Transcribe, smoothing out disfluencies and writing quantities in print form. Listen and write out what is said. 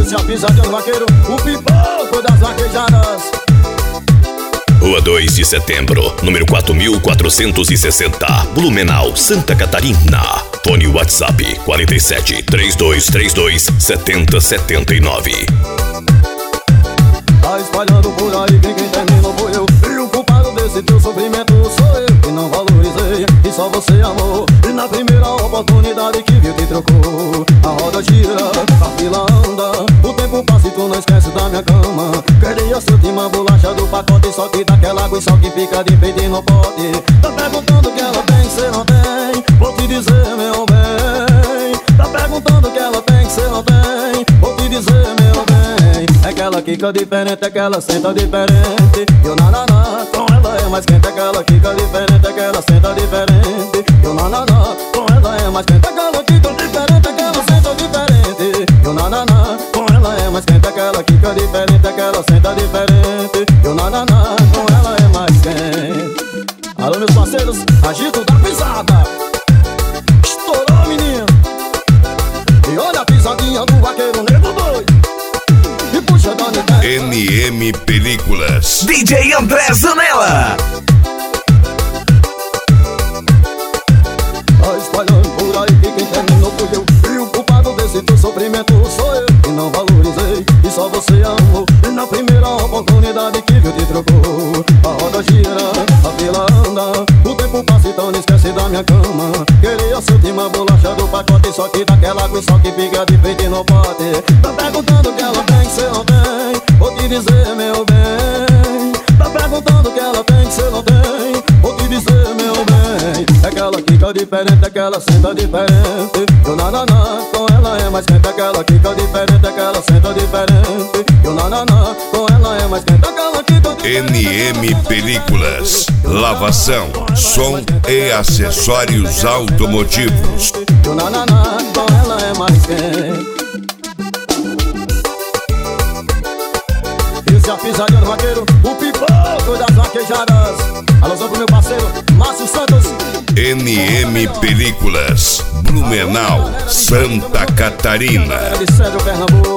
Esse é a pisadinha do vaqueiro, o pipoco das vaquejadas. Rua 2 de Setembro, número 4460, Blumenau, Santa Catarina. Fone WhatsApp 47 3232 7079. Tá espalhando por aí quem terminou foi eu. E o culpado desse teu sofrimento sou eu, que não valorizei e só você amou. E na primeira oportunidade que viu te trocou. A roda gira, a fila anda, o tempo passa e tu não esquece da minha cama. Queria ser uma bolacha do pacote, só que daquela água e só que fica de peito e não pode. Tá perguntando o que ela tem, cê não tem, vou te dizer meu bem. Tá perguntando o que ela tem, cê não tem, vou te dizer meu bem. É que ela quica diferente, é que ela senta diferente. Eu nananá, com ela é mais quente. É que ela quica diferente, é que ela senta diferente. Eu nananá, com ela é mais quente. É que ela quica diferente, é que ela senta diferente. Eu nananá, com ela é mais quente. É que ela quica diferente, é que ela senta diferente. Eu nananá, com ela é mais quente. Alô meus parceiros, agito da pisada. Estourou menino. E olha a pisadinha do vaqueiro negro doido. NM Películas, DJ André Zanella. Tá espalhando por aí que quem terminou fui eu. E o culpado desse teu sofrimento sou eu, que não valorizei e só você amou. E na primeira oportunidade que viu te trocou. A roda gira, a fila anda, o tempo passa então não esquece da minha cama. Queria ser uma bolacha do pacote, só que daquela água e só que fica de peito e não pode. Tá perguntando o que ela tem, cê não tem, vou te dizer meu bem. Tá perguntando o que ela tem, cê não tem, vou te dizer meu bem. É que ela quica diferente, é que ela senta diferente. Eu nananá, com ela é mais quente. É que ela quica diferente, é que ela senta diferente. Eu nananá, com ela é mais quente. É que ela quica diferente. NM Películas, lavação, som e acessórios automotivos. Eu nananá, com ela é mais quente. Esse é a pisadinha do vaqueiro, o pipoco das vaquejadas. Alôzão pro meu parceiro, Márcio Santos. NM Películas, Blumenau, Santa Catarina. De Sérgio Pernambuco.